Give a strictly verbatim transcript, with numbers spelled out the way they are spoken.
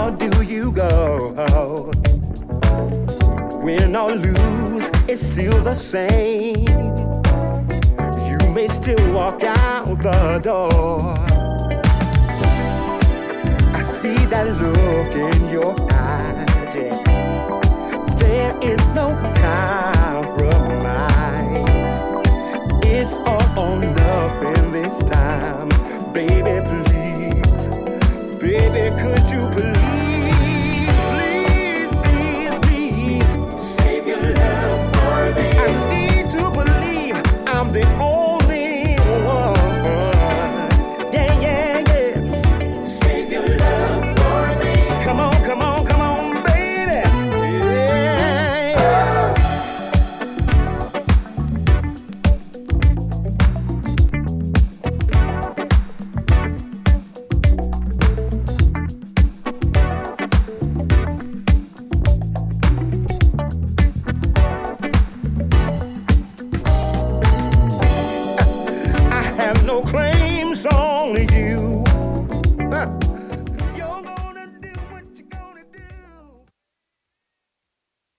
or do you go? Win or lose, it's still the same. You may still walk out the door. I see that look in your eyes, yeah. There is no compromise. It's all or nothing this time. Baby, please. Baby, could you please?